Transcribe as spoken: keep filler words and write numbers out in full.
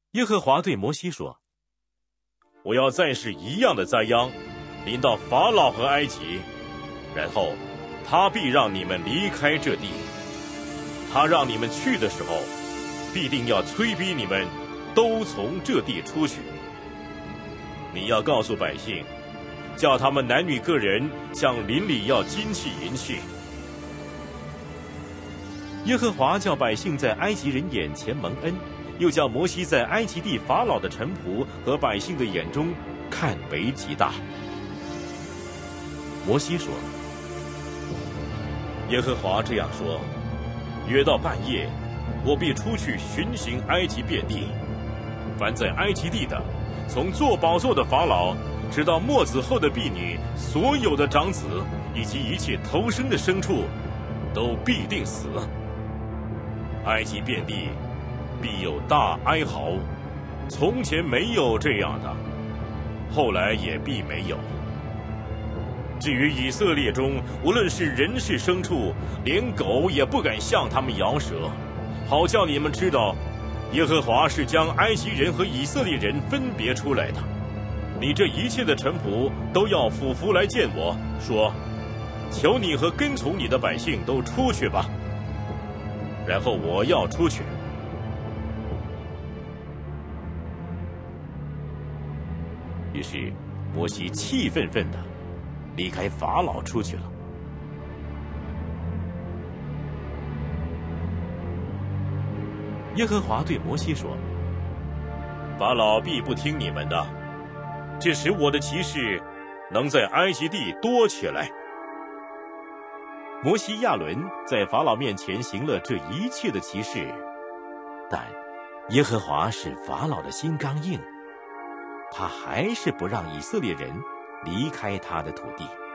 耶和华对摩西说：我要再使一样的灾殃临到法老和埃及，然后他必让你们离开这地。他让你们去的时候，必定要催逼你们都从这地出去。你要告诉百姓，叫他们男女个人向邻里要金器银器。耶和华叫百姓在埃及人眼前蒙恩，又叫摩西在埃及地法老的臣仆和百姓的眼中看为极大。摩西说：耶和华这样说，约到半夜，我必出去巡行埃及遍地，凡在埃及地的，从坐宝座的法老直到末子后的婢女，所有的长子以及一切投生的牲畜，都必定死。埃及遍地必有大哀嚎，从前没有这样的，后来也必没有。至于以色列中，无论是人是牲畜，连狗也不敢向他们摇舌，好叫你们知道，耶和华是将埃及人和以色列人分别出来的。你这一切的臣仆都要俯伏来见我，说：求你和跟从你的百姓都出去吧。然后我要出去。于是摩西气愤愤的离开法老出去了。耶和华对摩西说：法老必不听你们的，这使我的奇事能在埃及地多起来。摩西亚伦在法老面前行了这一切的奇事，但耶和华使法老的心刚硬，他还是不让以色列人离开他的土地。